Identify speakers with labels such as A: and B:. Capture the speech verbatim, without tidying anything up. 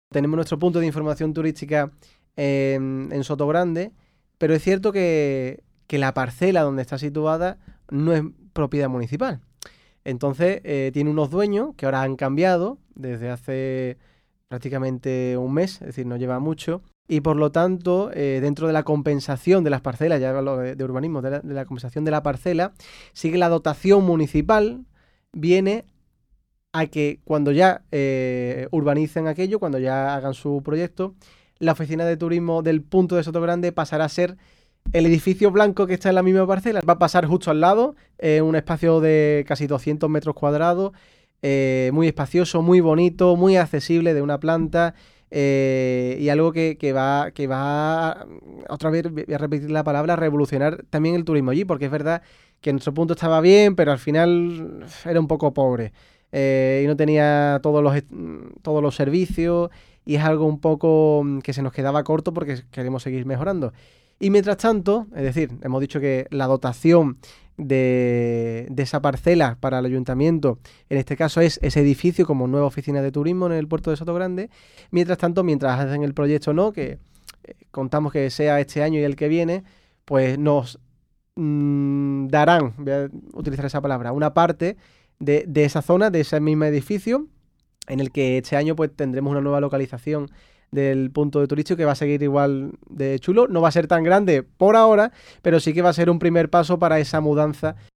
A: Tenemos nuestro punto de información turística en, en Sotogrande, pero es cierto que, que la parcela donde está situada no es propiedad municipal. Entonces, eh, tiene unos dueños que ahora han cambiado desde hace prácticamente un mes, es decir, no lleva mucho, y por lo tanto, eh, dentro de la compensación de las parcelas, ya hablo de, de urbanismo, de la, de la compensación de la parcela, sigue la dotación municipal, viene a que cuando ya eh, urbanicen aquello, cuando ya hagan su proyecto, la oficina de turismo del punto de Sotogrande pasará a ser el edificio blanco que está en la misma parcela. Va a pasar justo al lado, eh, un espacio de casi doscientos metros cuadrados, eh, muy espacioso, muy bonito, muy accesible, de una planta, eh, y algo que, que va, que va, otra vez voy a repetir la palabra, revolucionar también el turismo allí, porque es verdad que nuestro punto estaba bien, pero al final era un poco pobre. Eh, y no tenía todos los, todos los servicios, y es algo un poco que se nos quedaba corto porque queremos seguir mejorando. Y mientras tanto, es decir, hemos dicho que la dotación de, de esa parcela para el ayuntamiento, en este caso es ese edificio como nueva oficina de turismo en el puerto de Sotogrande. Mientras tanto, mientras hacen el proyecto no, que eh, contamos que sea este año y el que viene, pues nos mmm, darán, voy a utilizar esa palabra, una parte de, de esa zona, de ese mismo edificio, en el que este año pues tendremos una nueva localización del punto de turístico que va a seguir igual de chulo. No va a ser tan grande por ahora, pero sí que va a ser un primer paso para esa mudanza